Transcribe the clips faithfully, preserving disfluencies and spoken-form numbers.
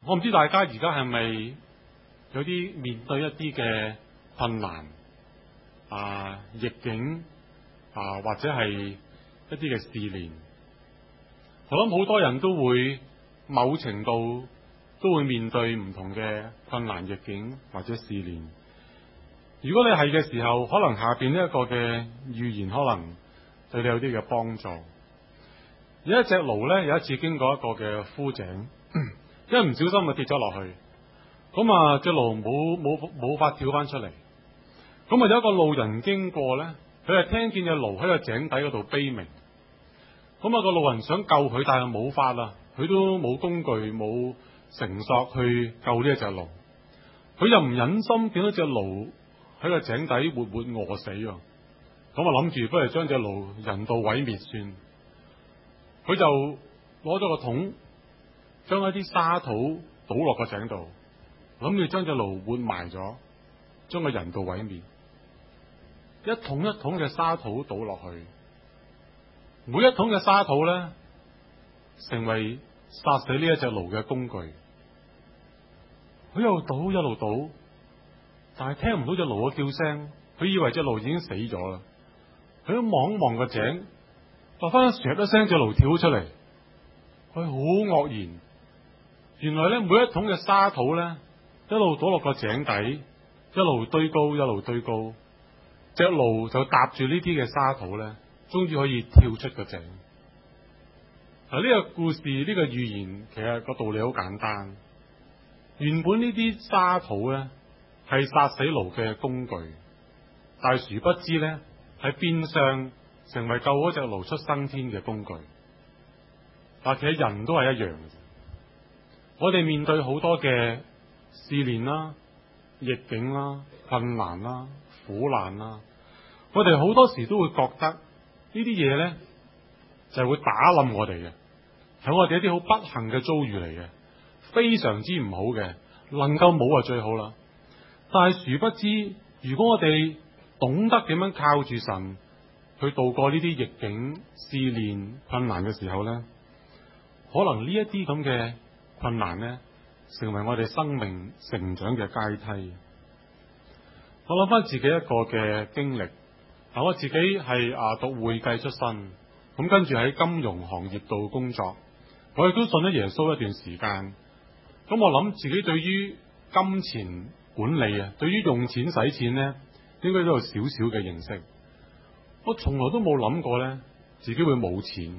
我唔知大家而家係咪有啲面對一啲嘅困難啊、逆境啊，或者係一啲嘅試煉。我諗好多人都會某程度都會面對唔同嘅困難、逆境或者試煉。如果你係嘅時候，可能下邊呢一個嘅預言可能對你有啲嘅幫助。有一隻驢咧，有一次經過一個嘅枯井，因為唔小心就跌咗落去，咁啊隻驢冇冇冇法跳翻出嚟。咁啊有一個路人經過咧，佢係聽見隻驢喺個井底嗰度悲鳴。咁啊個路人想救佢，但係冇法啦，佢都冇工具冇繩索去救呢一隻驢。佢又唔忍心見到隻驢喺個井底活活餓死啊！咁啊諗住不如將隻驢人道毀滅算。佢就攞咗個桶，將一啲沙土倒落個井度，諗住將隻驢活埋咗，將個人道毀滅。一桶一桶嘅沙土倒落去，每一桶嘅沙土咧，成為殺死呢一隻驢嘅工具。佢一路倒一路倒，但係聽唔到隻驢嘅叫聲，佢以為隻驢已經死咗啦。佢一望一望個井，突然間唰一聲，隻驢跳出嚟。佢好愕然，原來咧每一桶嘅沙土咧，一路倒落個井底，一路堆高，一路堆高，隻驢就搭住呢啲嘅沙土咧，終於可以跳出個井。嗱，呢個故事呢個預言其實個道理好簡單。原本呢啲沙土咧係殺死驢嘅工具，但係殊不知咧係變相成為救嗰隻驢出生天嘅工具。但其實人都係一樣嘅。我哋面對好多嘅試煉啦、逆境啦、困難啦、苦難啦，我哋好多時都會覺得呢啲嘢咧就係會打冧我哋嘅，係我哋一啲好不幸嘅遭遇嚟嘅，非常之唔好嘅，能夠冇就最好啦。但係殊不知，如果我哋懂得點樣靠住神去度過呢啲逆境、試煉、困難嘅時候咧，可能呢一啲咁嘅困難咧，成為我哋生命成長嘅階梯。我諗翻自己一個嘅經歷，嗱，我自己係啊讀會計出身，咁跟住喺金融行業度工作，我亦都信咗耶穌一段時間。咁我諗自己對於金錢管理啊，對於用錢使錢咧，應該都有少少嘅認識。我從來都冇諗過咧，自己會冇錢。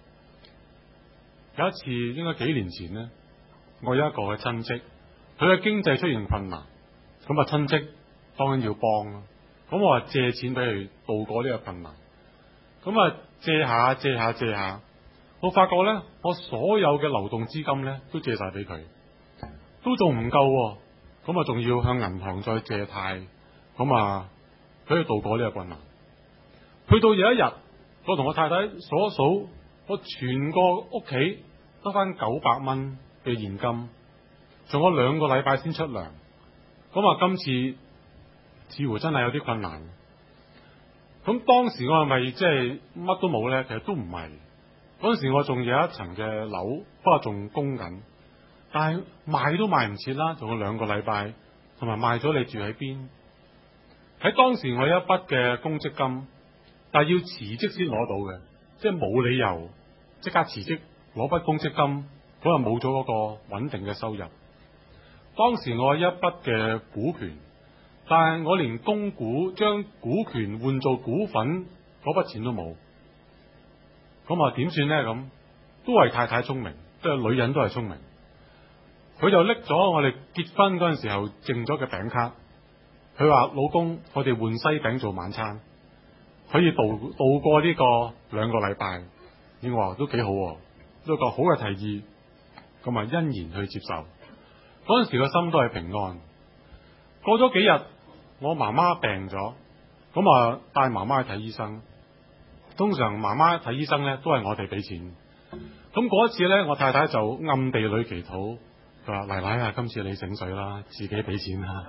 有一次，應該幾年前咧，我有一個嘅親戚，佢嘅經濟出現困難，咁啊親戚當然要幫啦。咁我話借錢俾佢渡過呢個困難，咁啊借下借下借下，我發覺咧，我所有嘅流動資金咧都借晒俾佢，都仲唔夠，咁啊仲要向銀行再借貸，咁啊俾佢渡過呢個困難。去到有一日，我同我太太數一數，我全個屋企得翻九百蚊嘅現金，仲有兩個禮拜先出糧。咁啊，今次似乎真係有啲困難。咁當時我係咪即係乜都冇咧？其實都唔係。嗰陣時我仲有一層嘅樓，不過仲供緊，但係賣都賣唔切啦，仲有兩個禮拜，同埋賣咗你住喺邊？喺當時我有一筆嘅公積金，但係要辭職先攞到嘅，即係冇理由即刻辭職攞筆公積金，咁就冇咗嗰個穩定嘅收入。當時我有一筆嘅股權，但係我連供股將股權換做股份嗰筆錢都冇，咁啊點算咧？咁都係太太聰明，即係女人都係聰明。佢就拎咗我哋結婚嗰陣時候剩咗嘅餅卡，佢話老公，我哋換西餅做晚餐，可以度度過呢個兩個禮拜。我話都幾好，都個好嘅提議，咁啊欣然去接受。嗰陣時個心都係平安。過咗幾日，我媽媽病咗，咁啊帶媽媽去睇醫生。通常媽媽睇醫生咧都係我哋俾錢。咁嗰一次咧，我太太就暗地裏祈禱，佢話奶奶啊，今次你醒水啦，自己俾錢啦。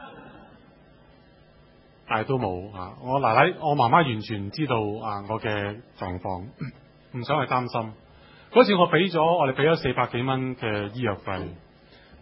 但係都冇啊！我奶奶我媽媽完全唔知道啊我嘅狀況，唔想去擔心。嗰次我俾咗我哋俾咗四百幾蚊嘅醫藥費。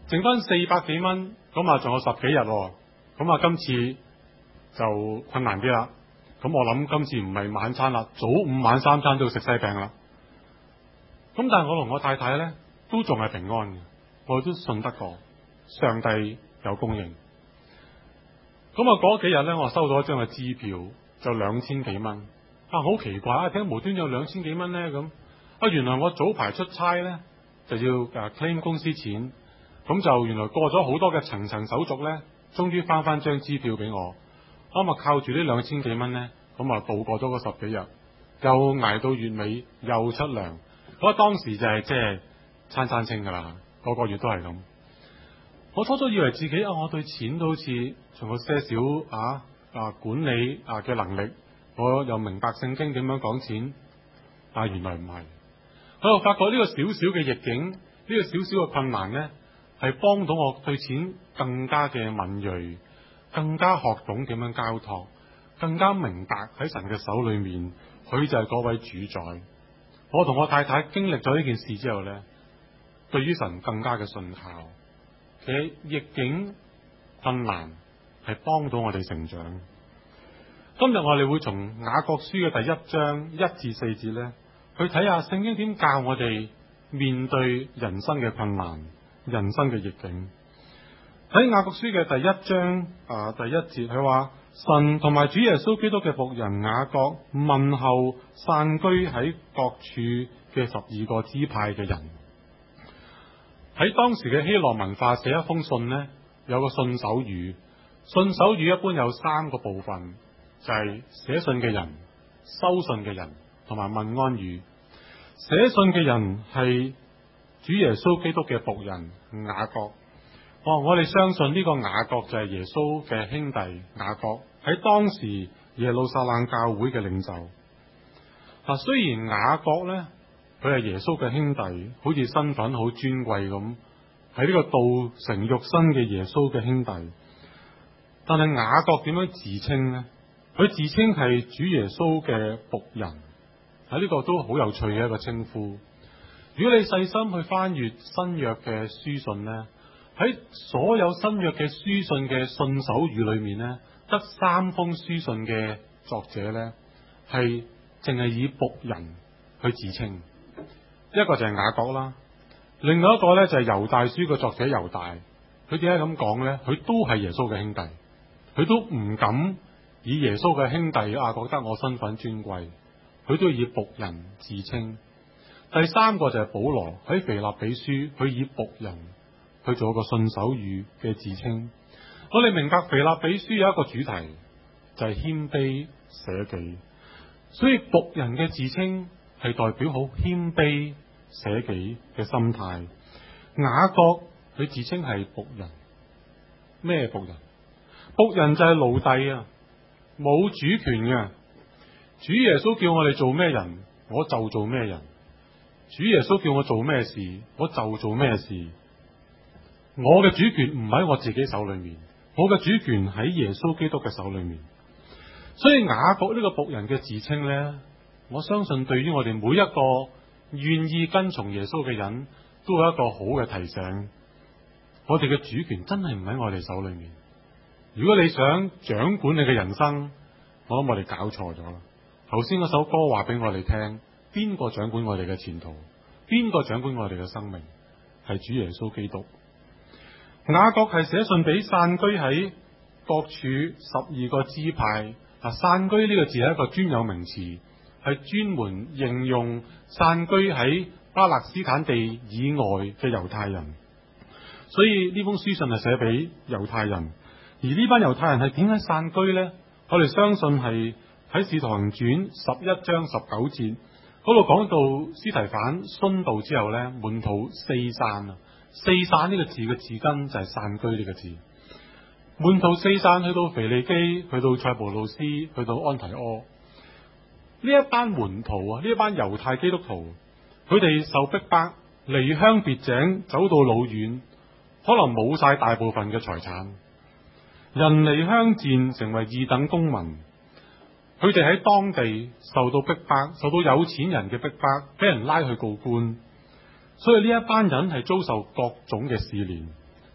剩翻四百幾蚊，咁啊仲有十幾日，咁啊今次就困難啲啦。咁我諗今次唔係晚餐啦，早午晚三餐都要食西餅啦。咁但係我同我太太咧都仲係平安嘅，我都信得過上帝有供應。咁啊嗰幾日咧，我收到一張嘅支票，就兩千幾蚊。啊，好奇怪啊！點解無端有兩千幾蚊咧？咁啊，原來我早排出差咧就要誒 claim 公司錢，咁就原來過咗好多嘅層層手續咧，終於翻翻張支票俾我。咁啊靠住呢兩千幾蚊咧，咁啊度過咗嗰十幾日，又捱到月尾又出糧。咁啊當時就係即係餐餐清噶啦，個個月都係咁。我初初以為自己啊，我對錢都好似仲有些少啊啊管理啊嘅能力，我又明白聖經點樣講錢，但係原來唔係。我又發覺呢個小小嘅逆境，呢個小小嘅困難呢，係幫到我對錢更加嘅敏銳，更加學懂點樣交託，更加明白喺神嘅手裏面，佢就係嗰位主宰。我同我太太經歷咗呢件事之後呢，對於神更加嘅信靠。其實逆境困難係幫到我哋成長。今日我哋會從雅各書嘅第一章一至四節咧，去睇下聖經點教我哋面對人生嘅困難、人生嘅逆境。喺雅各書嘅第一章啊第一節，佢話神同埋主耶穌基督嘅僕人雅各問候散居喺各處嘅十二個支派嘅人。喺當時嘅希羅文化寫一封信呢，有個信手語。信手語一般有三個部分，就係寫信嘅人、收信嘅人同埋問安語。寫信嘅人係主耶穌基督嘅僕人雅各。哦，我哋相信呢個雅各就係耶穌嘅兄弟雅各，喺當時耶路撒冷教會嘅領袖。嗱，雖然雅各咧，佢係耶穌嘅兄弟，好似身份好尊貴咁，喺呢個道成肉身嘅耶穌嘅兄弟。但係雅各點樣自稱呢？佢自稱係主耶穌嘅僕人，喺呢個都好有趣嘅一個稱呼。如果你細心去翻閱新約嘅書信呢，喺所有新約嘅書信嘅信手語裏面呢，得三封書信嘅作者呢，係淨係以僕人去自稱。一個就係雅各啦，另外一個咧就係猶大書嘅作者猶大。佢點解咁講咧？佢都係耶穌嘅兄弟，佢都唔敢以耶穌嘅兄弟啊，覺得我身份尊貴，佢都以僕人自稱。第三個就係保羅喺腓立比書，佢以僕人去做一個信手語嘅自稱。我哋明白腓立比書有一個主題，就係謙卑捨己，所以僕人嘅自稱係代表好謙卑捨己嘅心態。雅各佢自稱係僕人，咩僕人？僕人就係奴隸啊，冇主權嘅。主耶穌叫我哋做咩人，我就做咩人。主耶穌叫我做咩事，我就做咩事。我嘅主權唔喺我自己手裏面，我嘅主權喺耶穌基督嘅手裏面。所以雅各呢個僕人嘅自稱呢，我相信對於我哋每一個願意跟從耶穌嘅人，都有一個好嘅提醒。我哋嘅主權真係唔喺我哋手裏面。如果你想掌管你嘅人生，我諗我哋搞錯咗啦。頭先嗰首歌話俾我哋聽，邊個掌管我哋嘅前途？邊個掌管我哋嘅生命？係主耶穌基督。雅各係寫信俾散居喺各處十二個支派。嗱，散居呢個字係一個專有名詞，係專門形容散居喺巴勒斯坦地以外嘅猶太人。所以呢封書信係寫俾猶太人。而呢班猶太人係點解散居呢？我哋相信係喺《使徒行傳》十一章十九節嗰度講到司提反殉道之後呢，門徒四散啊。四散呢個字嘅字根就係散居呢個字。門徒四散去到腓利基，去到塞浦路斯，去到安提阿。呢一班門徒啊，呢一班猶太基督徒，佢哋受逼迫，離鄉別井，走到老遠，可能冇晒大部分嘅財產。人離鄉賤，成為二等公民。佢哋喺當地受到逼迫，受到有錢人嘅逼迫，俾人拉去告官。所以呢一班人係遭受各種嘅試煉。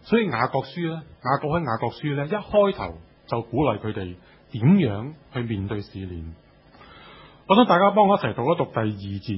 所以雅各書咧，雅各喺雅各書咧一開頭就鼓勵佢哋點樣去面對試煉。我想大家幫我一齊讀一讀第二節。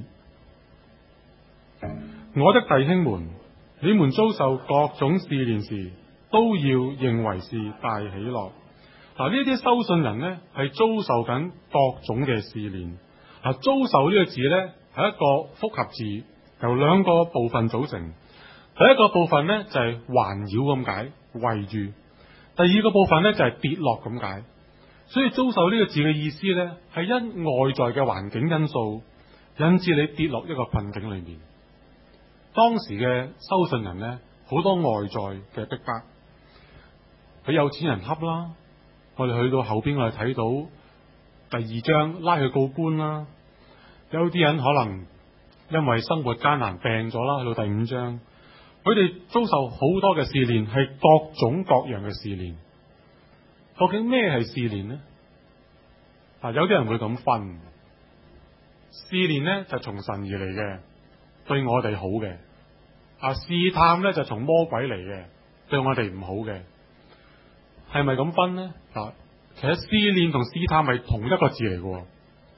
我的弟兄們，你們遭受各種試煉時，都要認為是大喜樂。嗱，呢啲收信人呢，係遭受緊各種嘅試煉。嗱，遭受呢個字呢，係一個複合字，由兩個部分組成。第一個部分呢，就係環繞咁解，圍住；第二個部分呢，就係跌落咁解。所以遭受呢個字嘅意思呢，係因外在嘅環境因素引致你跌落一個困境裏面。當時嘅收信人呢，好多外在嘅逼迫，俾有錢人恰啦。我哋去到後邊，我哋睇到第二章拉去告官啦。有啲人可能因為生活艱難病咗啦，去到第五章，佢哋遭受好多嘅試煉，係各種各樣嘅試煉。究竟咩係試煉呢？啊，有啲人會咁分，試煉呢就從神而嚟嘅，對我哋好嘅。啊，試探呢就從魔鬼嚟嘅，對我哋唔好嘅。係咪咁分呢？啊，其實試煉同試探係同一個字嚟嘅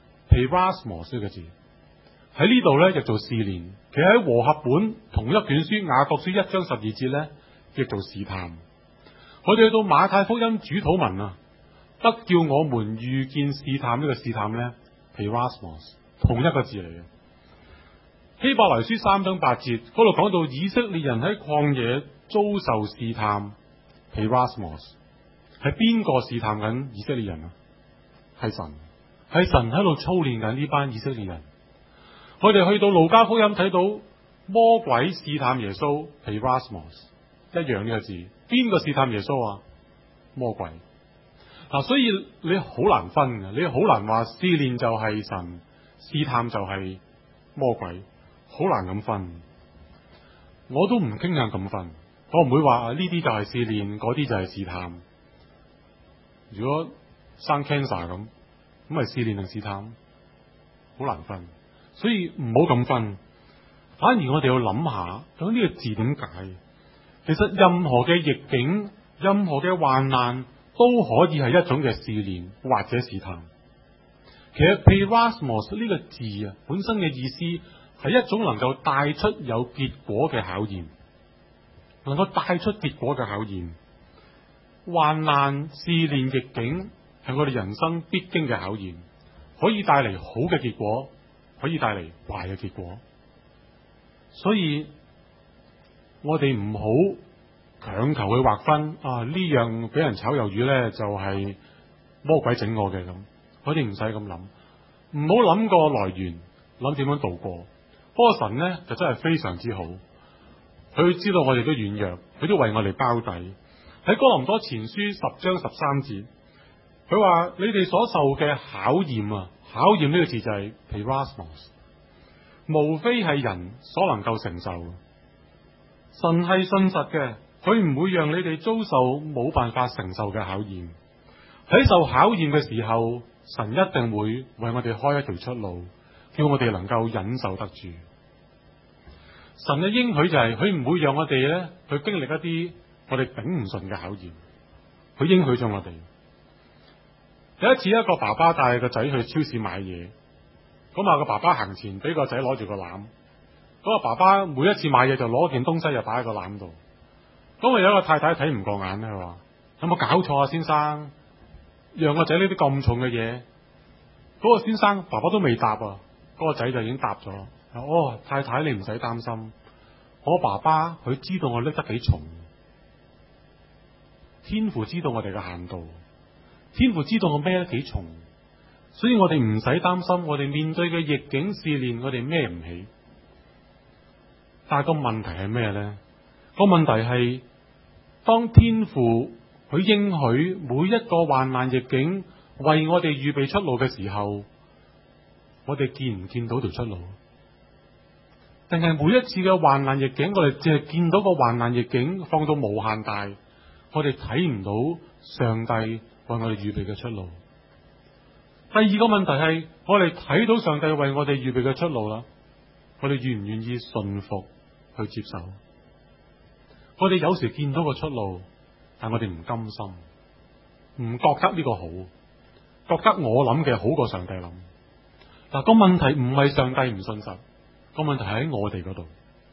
，peirasmos呢個字喺呢度呢就做試煉。其實喺和合本同一卷書雅各書一章十二節呢，叫做試探。我哋去到馬太福音主禱文啊，得叫我們遇見試探，呢個試探呢 peirasmos 同一個字嚟嘅。希伯來書三章八節嗰度講到以色列人喺曠野遭受試探 peirasmos， 係邊個試探緊以色列人啊？係神，係神喺度操練緊呢班以色列人。我哋去到路加福音睇到魔鬼試探耶穌 peirasmos， 一樣呢個字，邊個試探耶穌啊？魔鬼。嗱，所以你好難分嘅，你好難話試煉就係神，試探就係魔鬼，好難咁分。我都唔傾向咁分，我唔會話呢啲就係試煉，嗰啲就係試探。如果生 cancer 咁，咁咪試煉定試探？好難分，所以唔好咁分。反而我哋要諗下，究竟呢個字點解？其實任何嘅逆境，任何嘅患難，都可以係一種嘅試煉或者試探。其實 peirasmos 呢個字啊，本身嘅意思係一種能夠帶出有結果嘅考驗，能夠帶出結果嘅考驗。患難、試煉、逆境係我哋人生必經嘅考驗，可以帶嚟好嘅結果，可以帶嚟壞嘅結果。所以我哋唔好強求去劃分啊，呢樣俾人炒魷魚呢，就係魔鬼整我嘅咁，我哋唔使咁諗，唔好諗個來源，諗點樣度過。不過神呢，就真係非常之好，佢知道我哋都軟弱，佢都為我哋包底。喺哥林多前書十章十三節，佢話你哋所受嘅考驗啊，考驗呢個字就係 peirasmos， 無非係人所能夠承受。神係信實嘅，佢唔會讓你哋遭受冇辦法承受嘅考驗。喺受考驗嘅時候，神一定會為我哋開一條出路，叫我哋能夠忍受得住。神嘅應許就係佢唔會讓我哋咧去經歷一啲我哋頂唔順嘅考驗，佢應許咗我哋。有一次，一個爸爸帶個仔去超市買嘢，咁啊個爸爸行前俾個仔攞住個籃，嗰個爸爸每一次買嘢就攞件東西就擺喺個籃度。咁啊有一個太太睇唔過眼咧，佢話有冇搞錯啊，先生，讓個仔呢啲咁重嘅嘢。嗰個先生爸爸都未答啊，嗰個仔就已經答咗。哦，太太你唔使擔心，我爸爸佢知道我拎得幾重。天父知道我哋嘅限度，天父知道我孭得幾重，所以我哋唔使擔心，我哋面對嘅逆境試煉，我哋孭唔起。但係個問題係咩咧？個問題係當天父佢應許每一個患難逆境為我哋預備出路嘅時候，我哋見唔見到條出路？定係每一次嘅患難逆境，我哋淨係見到個患難逆境放到無限大，我哋睇唔到上帝為我哋預備嘅出路。第二個問題係，我哋睇到上帝為我哋預備嘅出路啦，我哋願唔願意順服去接受？ 我哋有時見到個出路，但我哋唔甘心，唔覺得呢個好，覺得我諗嘅好過上帝諗。嗱，個問題唔係上帝唔信實，個問題喺我哋嗰度。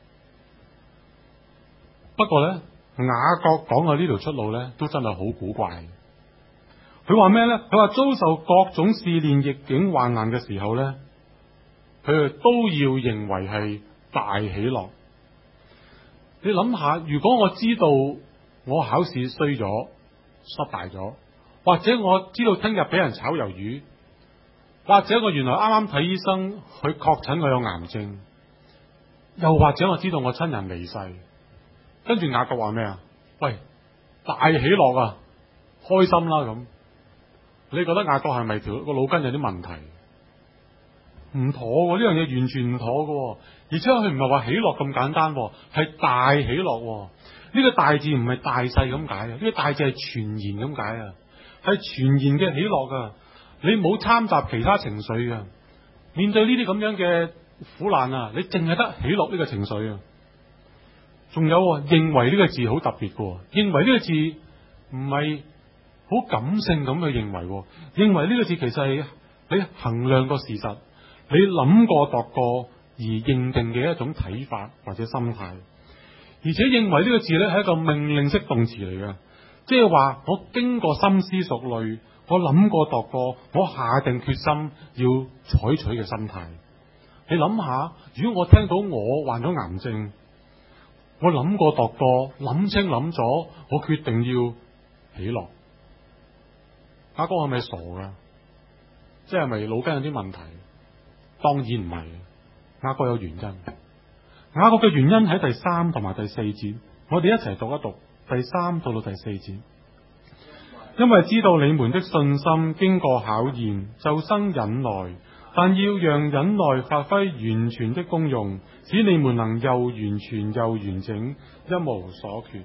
不過咧，雅各講嘅呢條出路咧，都真係好古怪。佢話咩咧？佢話遭受各種試煉、逆境、患難嘅時候咧，佢哋都要認為係大喜樂。你諗下，如果我知道我考試衰咗、失敗咗，或者我知道聽日俾人炒魷魚，或者我原來啱啱睇醫生，佢確診我有癌症，又或者我知道我親人離世，跟住雅各話咩啊？喂，大喜樂啊，開心啦咁。你覺得雅各係咪條個腦筋有啲問題？唔妥喎，呢樣嘢完全唔妥嘅，而且佢唔係話喜樂咁簡單，係大喜樂。呢個大字唔係大細咁解啊，呢個大字係全然咁解啊，係全然嘅喜樂噶。你冇摻雜其他情緒噶。面對呢啲咁樣嘅苦難啊，你淨係得喜樂呢個情緒啊。仲有認為呢個字好特別嘅，認為呢個字唔係好感性咁去認為，認為呢個字其實係你衡量個事實，你諗過度過而認定嘅一種睇法或者心態。而且認為呢個字咧係一個命令式動詞嚟嘅，即係話我經過深思熟慮，我諗過度過，我下定決心要採取嘅心態。你諗下，如果我聽到我患咗癌症，我諗過度過，諗清諗咗，我決定要喜樂。雅各係咪傻噶？即係咪腦筋有啲問題？當然唔係，雅各有原因。雅各嘅原因喺第三同埋第四節，我哋一齊讀一讀第三到到第四節。因為知道你們的信心經過考驗，就生忍耐，但要讓忍耐發揮完全的功用，使你們能又完全又完整，一無所缺。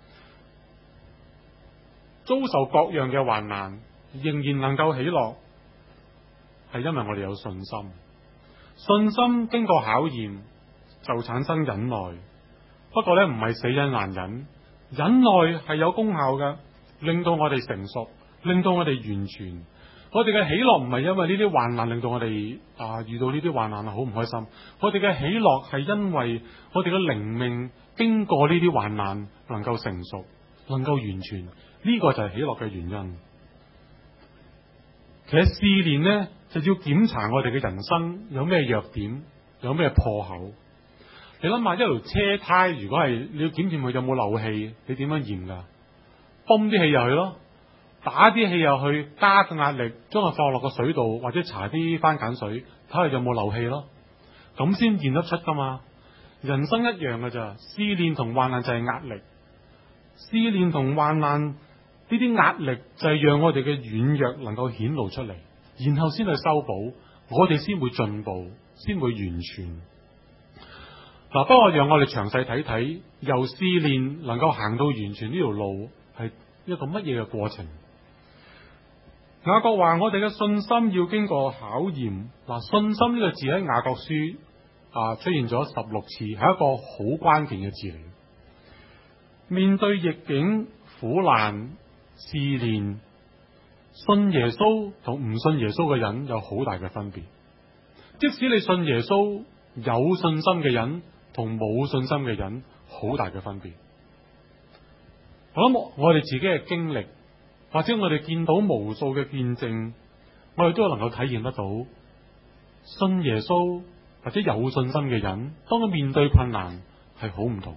遭受各樣嘅患難，仍然能夠喜樂，係因為我哋有信心。信心經過考驗，就產生忍耐。不過咧，唔係死忍難忍，忍耐係有功效嘅，令到我哋成熟，令到我哋完全。我哋嘅喜樂唔係因為呢啲患難令到我哋啊遇到呢啲患難啊好唔開心。我哋嘅喜樂係因為我哋嘅靈命經過呢啲患難能夠成熟，能夠完全。呢個就係喜樂嘅原因。其實試煉呢，就要檢查我哋嘅人生有咩弱點，有咩破口。你諗下，一條車胎如果係你要檢驗佢有冇漏氣，你點樣驗噶？泵啲氣入去咯，打啲氣入去，加個壓力，將佢放落個水度，或者搽啲番梘水，睇下有冇漏氣咯，咁先驗得出噶嘛。人生一樣噶咋，試煉同患難就係壓力，試煉同患難呢啲壓力就係讓我哋嘅軟弱能夠顯露出嚟，然後先去修補，我哋先會進步，先會完全。嗱，不過讓我哋詳細睇睇，由試煉能夠行到完全呢條路係一個乜嘢嘅過程。雅各話我哋嘅信心要經過考驗。嗱，信心呢個字喺雅各書啊出現咗十六次，係一個好關鍵嘅字嚟。面對逆境、苦難、試煉，信耶穌同唔信耶穌嘅人有好大嘅分別。即使你信耶穌，有信心嘅人同冇信心嘅人好大嘅分別。我諗我哋自己嘅經歷，或者我哋見到無數嘅見證，我哋都能夠體驗得到，信耶穌或者有信心嘅人，當佢面對困難係好唔同。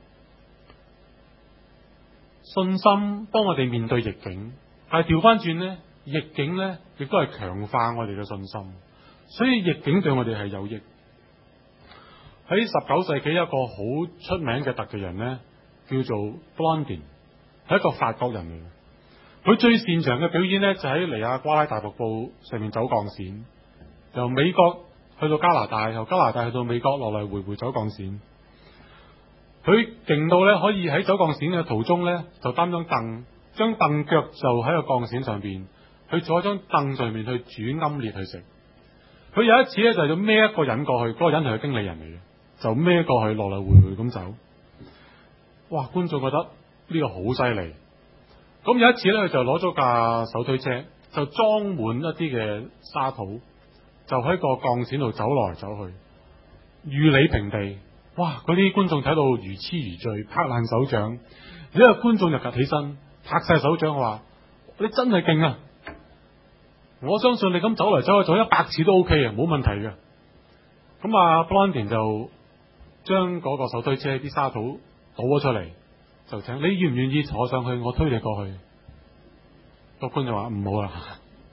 信心幫我哋面對逆境，但係調翻轉呢，逆境呢亦都係強化我哋嘅信心，所以逆境對我哋係有益。喺十九世紀一個好出名嘅特技人呢，叫做 Blondin， 係一個法國人嚟嘅。佢最擅長嘅表演呢，就喺尼亞瓜拉大瀑布上面走鋼線，由美國去到加拿大，由加拿大去到美國，來來回回走鋼線。佢勁到咧，可以喺走鋼線嘅途中咧，就擔張凳，將凳腳就喺個鋼線上邊，去坐喺張凳上面去煮奄列去食。佢有一次咧，就要孭一個人過去，嗰、那個人係佢經理人嚟嘅，就孭過去，來來回回咁走。 哇！觀眾覺得呢個好犀利。咁有一次咧，佢就攞咗架手推車，就裝滿一啲嘅沙土，就喺個鋼線度走來走去，如履平地。哇！嗰啲觀眾睇到如痴如醉，拍爛手掌。有一個觀眾就趌起身，拍晒手掌話：你真係勁啊！我相信你咁走嚟走去做一百次都 OK 啊，冇問題嘅。咁啊 Blondin 就將嗰個手推車啲沙土倒咗出嚟，就請你願唔願意坐上去，我推你過去。個觀眾話唔好啦，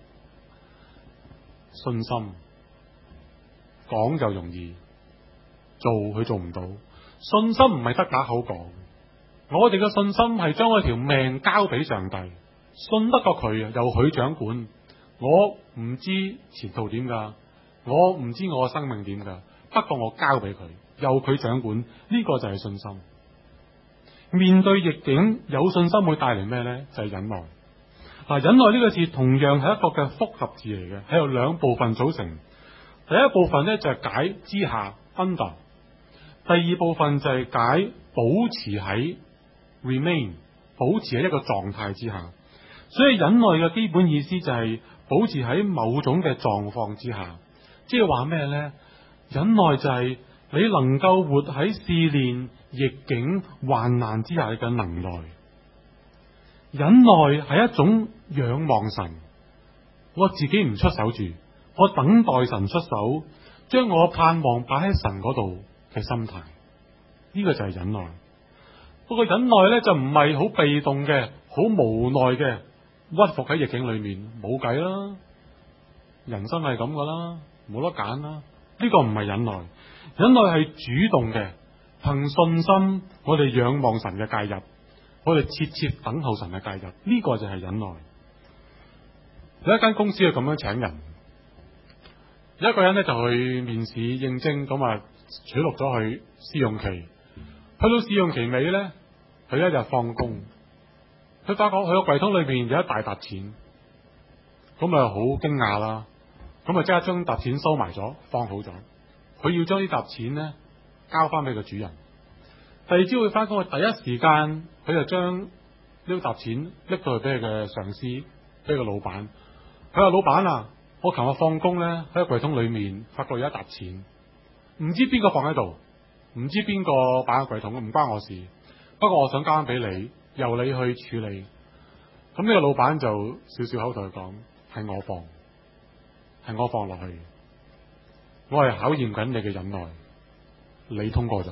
信心講就容易，做佢做唔到。信心唔係得把口講，我哋嘅信心係將我條命交俾上帝，信得過佢啊，由佢掌管。我唔知前途點噶，我唔知我嘅生命點噶，不過我交俾佢，由佢掌管，呢、這個就係信心。面對逆境，有信心會帶嚟咩呢？就係、是、忍耐。嗱，忍耐呢個字同樣係一個嘅複合字嚟嘅，係由兩部分組成。第一部分呢，就係解之下 under， 第二部分就係解保持喺 remain， 保持喺一個狀態之下。所以忍耐嘅基本意思就係保持喺某種嘅狀況之下，即係話咩呢？忍耐就係你能夠活喺試煉、逆境、患難之下嘅能耐。忍耐係一種仰望神，我自己唔出手住，我等待神出手，將我盼望擺喺神嗰度嘅心態，呢個就係忍耐。不過忍耐呢，就唔係好被動嘅，好無奈嘅屈服喺逆境裏面，冇計啦，人生係咁噶啦，冇得揀啦。呢個唔係忍耐，忍耐係主動嘅，憑信心我哋仰望神嘅介入，我哋切切等候神嘅介入，呢個就係忍耐。有一間公司係咁樣請人，有一個人咧就去面試應徵，咁啊取錄咗去試用期，去到試用期尾咧，佢一日放工，佢發覺佢個櫃桶裏邊有一大沓錢，咁啊好驚訝啦，咁啊即刻將沓錢收埋咗，放好咗，佢要將呢沓錢咧交翻俾個主人。第二朝佢翻工，佢第一時間佢就將呢沓錢拎到去俾佢嘅上司，俾個老闆。佢話：老闆啊，我琴日放工咧喺個櫃桶裏面發覺有一沓錢，唔知邊個放喺度，唔知邊個擺喺櫃桶，唔關我事。不過我想交翻俾你，由你去處理。咁呢個老闆就笑笑口同佢講：係我放，係我放落去，我係考驗緊你嘅忍耐，你通過咗。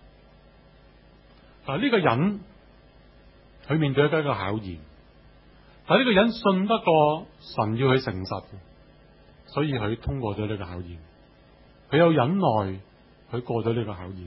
嗱，呢個人佢面對一個考驗，但係呢個人信得過神要佢誠實，所以佢通過咗呢個考驗。佢有忍耐，佢過咗呢個考驗。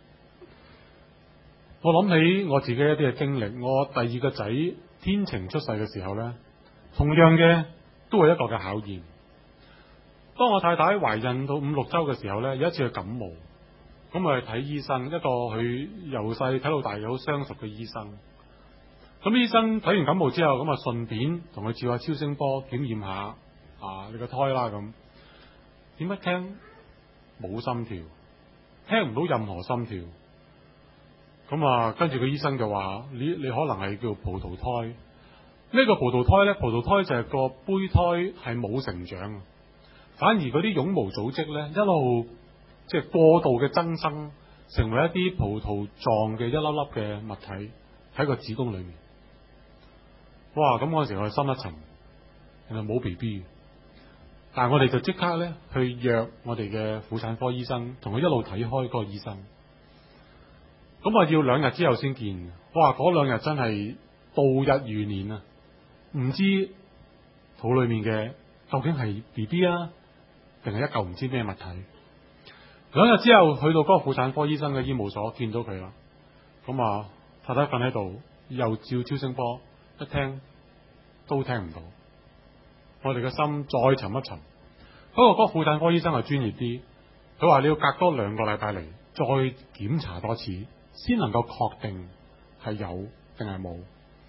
我諗起我自己一啲嘅經歷，我第二個仔天晴出世嘅時候呢，同樣嘅都係一個嘅考驗。當我太太懷孕到五六周嘅時候呢，有一次佢感冒。咁啊，睇醫生，一個佢由細睇到大嘅好相熟嘅醫生。咁醫生睇完感冒之後，咁啊順便同佢照下超聲波檢驗下啊你個胎啦咁。點一聽冇心跳，聽唔到任何心跳。咁啊，跟住個醫生就話：你你可能係叫葡萄胎。呢個葡萄胎咧，葡萄胎就係個胚胎係冇成長，反而嗰啲絨毛組織咧一路。即係過度嘅增生，成為一啲葡萄狀嘅一粒粒嘅物體喺個子宮裏面。哇！咁嗰陣時我哋心一沉，原來冇 B B， 但係我哋就即刻咧去約我哋嘅婦產科醫生，同佢一路睇開嗰個醫生。咁啊要兩日之後先見。哇！嗰兩日真係度日如年啊！唔知肚裏面嘅究竟係 B B 啊，定係一嚿唔知咩物體？兩日之後去到嗰個婦產科醫生嘅醫務所，見到佢啦。咁啊，太太瞓喺度，又照超聲波，一聽都聽唔到。我哋嘅心再沉一沉。不過嗰個婦產科醫生係專業啲，佢話你要隔多兩個禮拜嚟，再檢查多次，先能夠確定係有定係冇。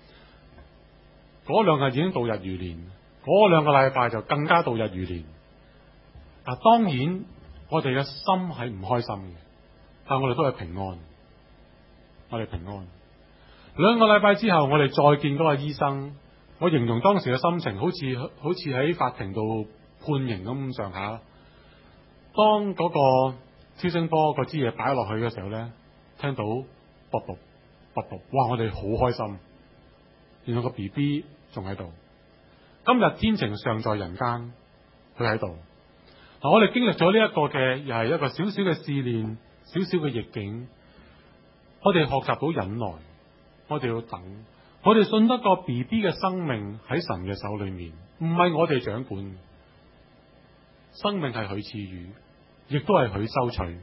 嗰兩日已經度日如年，嗰兩個禮拜就更加度日如年。嗱，當然。我哋嘅心係唔開心嘅，但係我哋都係平安，我哋平安。 兩個禮拜之後，我哋再見嗰個醫生，我形容當時嘅心情，好似好似喺法庭度判刑咁上下。當嗰個超聲波嗰支嘢擺落去嘅時候咧，聽到卜卜卜卜，哇！我哋好開心，原來個 B B 仲喺度。今日天晴尚在人間，佢喺度。嗱，我哋經歷咗呢一個嘅，又係一個小小嘅試煉，小小嘅逆境。我哋學習到忍耐，我哋要等，我哋信得過 B B 嘅生命喺神嘅手裏面，唔係我哋掌管。生命係佢賜予，亦都係佢收取。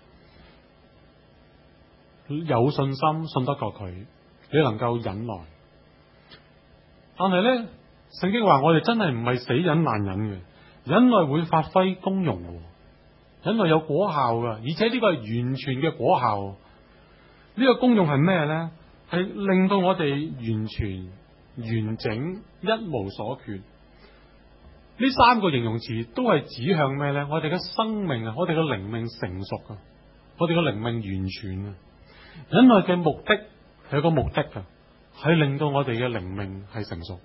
有信心，信得過佢，你能夠忍耐。但係咧，聖經話我哋真係唔係死忍難忍嘅，忍耐會發揮功用嘅，忍耐有果效嘅，而且呢個係完全嘅果效。呢個功用係咩咧？係令到我哋完全完整，一無所缺。呢三個形容詞都係指向咩咧？我哋嘅生命啊，我哋嘅靈命成熟啊，我哋嘅靈命完全啊。忍耐嘅目的係一個目的啊，係令到我哋嘅靈命係成熟。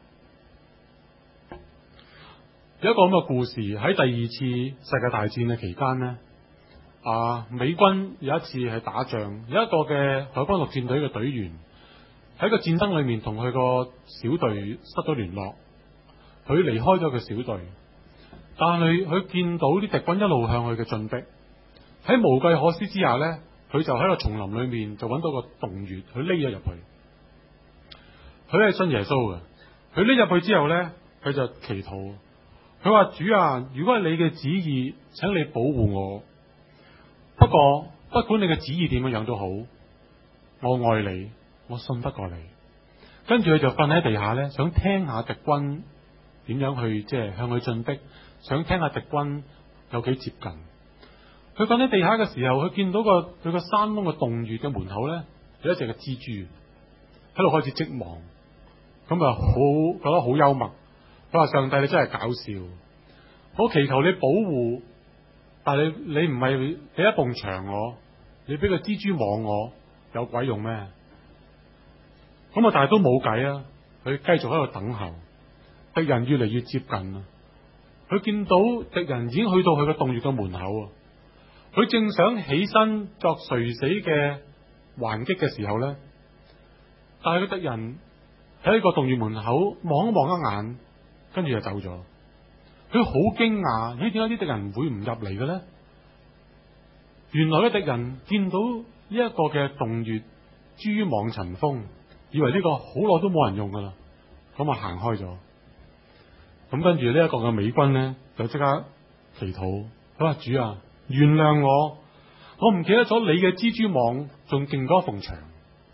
有一個咁嘅故事，喺第二次世界大戰嘅期間呢，啊，美軍有一次係打仗，有一個嘅海軍陸戰隊嘅隊員喺個戰爭裏面同佢個小隊失咗聯絡，佢離開咗個小隊，但係佢見到啲敵軍一路向佢嘅進逼，喺無計可施之下呢，佢就喺個叢林裏面就揾到個洞穴，佢匿咗入去。佢係信耶穌嘅，佢匿入去之後呢，佢就祈禱，佢話：主啊，如果係你嘅旨意，請你保護我。不過不管你嘅旨意點樣樣都好，我愛你，我信得過你。跟住佢就瞓喺地下呢，想聽下敵軍點樣去即係向佢進逼，想聽下敵軍有幾接近。佢瞓喺地下嘅時候，佢見到個佢個山窿嘅洞穴嘅門口咧，有一隻嘅蜘蛛喺度開始織網，咁啊好覺得好幽默。佢話：上帝你真係搞笑，我祈求你保護，但係你你唔係俾一埲牆我，你俾個蜘蛛網我，有鬼用咩？咁啊，但係都冇計啊！佢繼續喺度等候，敵人越嚟越接近啊！佢見到敵人已經去到佢個洞穴嘅門口啊！佢正想起身作垂死嘅還擊嘅時候咧，但係個敵人喺個洞穴門口望一望一眼，跟住就走咗。佢好驚訝，咦？點解啲敵人會唔入嚟嘅咧？原來咧，敵人見到呢一個嘅洞穴蛛網塵封，以為呢個好耐都冇人用噶啦，咁啊行開咗。咁跟住呢一個嘅美軍咧，就即刻祈禱，佢話：主啊，原諒我，我唔記得咗你嘅蜘蛛網仲勁過一埲牆。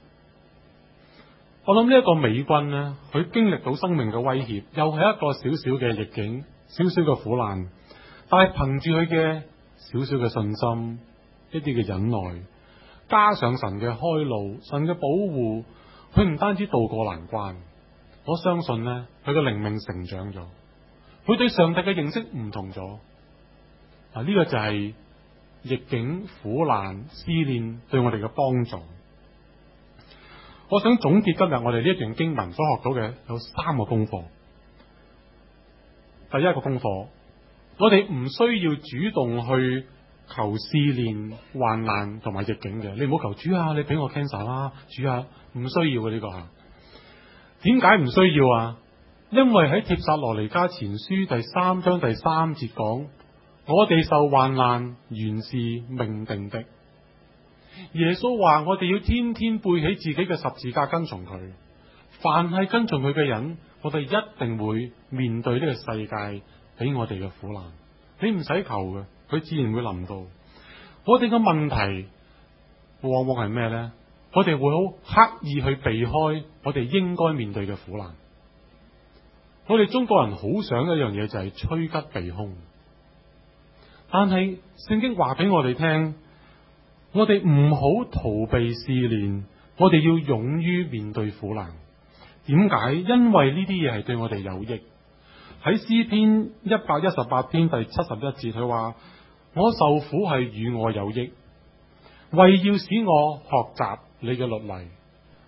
我諗呢一個美軍咧，佢經歷到生命嘅威脅，又係一個小小嘅逆境，小小嘅苦難，但係憑住佢嘅小小嘅信心，一啲嘅忍耐，加上神嘅開路，神嘅保護，佢唔單止渡過難關，我相信咧，佢嘅靈命成長咗，佢對上帝嘅認識唔同咗。啊，呢個就係逆境、苦難、試煉對我哋嘅幫助。我想總結今日我哋呢一段經文所學到嘅有三個功課。第一個功課，我哋唔需要主動去求試煉、患難同埋逆境嘅。你唔好求主啊，你俾我 cancer 啦，主啊，唔需要嘅呢個吓。點解唔需要啊？因為喺帖撒羅尼迦前書第三章第三節講，我哋受患難原是命定的。耶穌話我哋要天天背起自己嘅十字架跟從佢。凡係跟從佢嘅人，我哋一定會面對呢個世界俾我哋嘅苦難。你唔使求嘅，佢自然會臨到。我哋嘅問題往往係咩呢？我哋會好刻意去避開我哋應該面對嘅苦難。我哋中國人好想一樣嘢，就係趨吉避凶，但係聖經話俾我哋聽，我哋唔好逃避試煉，我哋要勇於面對苦難。點解？因為呢啲嘢係對我哋有益。喺詩篇一百一十八篇第七十一節，佢話：我受苦係與我有益，為要使我學習你嘅律例。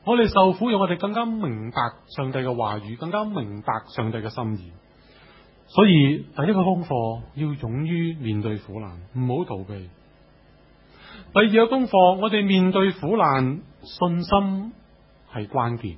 我哋受苦，讓我哋更加明白上帝嘅話語，更加明白上帝嘅心意。所以第一個功課要勇於面對苦難，唔好逃避。第二個功課，我哋面對苦難，信心係關鍵。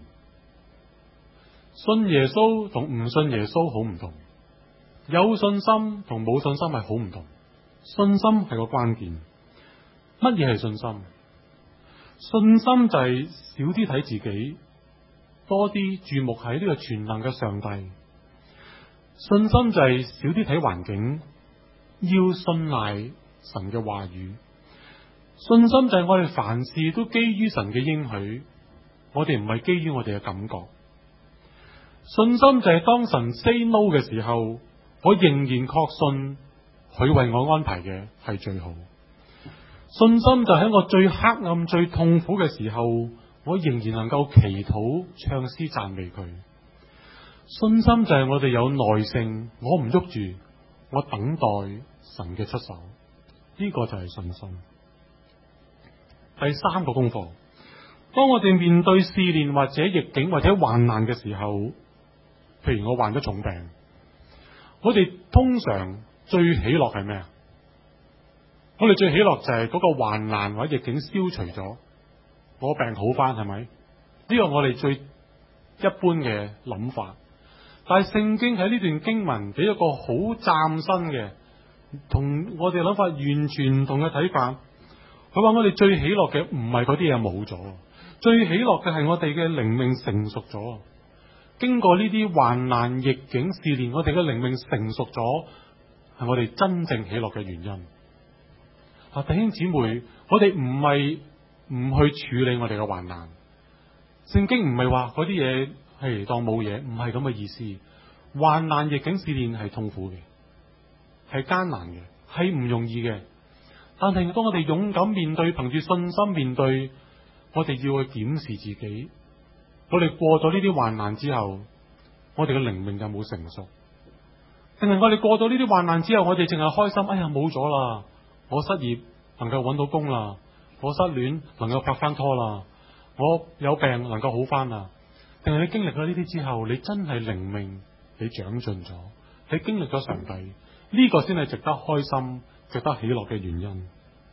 信耶穌同唔信耶穌好唔同，有信心同冇信心係好唔同。信心係個關鍵。乜嘢係信心？信心就係少啲睇自己，多啲注目喺呢個全能嘅上帝。信心就係少啲睇環境，要信賴神嘅話語。信心就係我哋凡事都基於神嘅應許，我哋唔係基於我哋嘅感覺。信心就係當神 say no 嘅時候，我仍然確信佢為我安排嘅係最好。信心就喺我最黑暗、最痛苦嘅時候，我仍然能夠祈禱、唱詩讚美佢。信心就係我哋有耐性，我唔喐住，我等待神嘅出手。呢個就係信心。第三個功課，當我哋面對試煉或者逆境或者患難嘅時候，譬如我患咗重病，我哋通常最喜樂係咩啊？我哋最喜樂就係嗰個患難或者逆境消除咗，我病好翻，係咪？呢個我哋最一般嘅諗法。但係聖經喺呢段經文俾一個好嶄新嘅，同我哋諗法完全唔同嘅睇法。佢話我哋最喜樂嘅唔係嗰啲嘢冇咗，最喜樂嘅係我哋嘅靈命成熟咗。經過呢啲患難逆境試煉，我哋嘅靈命成熟咗，係我哋真正喜樂嘅原因。啊，弟兄姊妹，我哋唔係唔去處理我哋嘅患難。聖經唔係話嗰啲嘢係當冇嘢，唔係咁嘅意思。患難逆境試煉係痛苦嘅，係艱難嘅，係唔容易嘅。但係當我哋勇敢面對，憑住信心面對，我哋要去檢視自己。我哋過咗呢啲患難之後，我哋嘅靈命有冇成熟？定係我哋過咗呢啲患難之後，我哋淨係開心？哎呀，冇咗啦！我失業能夠揾到工啦，我失戀能夠拍翻拖啦，我有病能夠好翻啦。定係你經歷咗呢啲之後，你真係靈命你長進咗，你經歷咗上帝，呢個先係值得開心、值得喜樂嘅原因。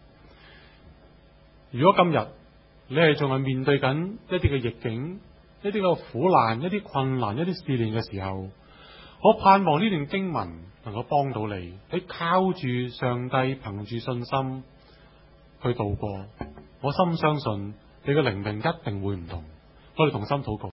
如果今日你係仲係面對緊一啲嘅逆境、一啲嘅苦難、一啲困難、一啲試煉嘅時候，我盼望呢段經文能夠幫到你，你靠住上帝，憑住信心去度過。我深相信你嘅靈命一定會唔同。我哋同心禱告。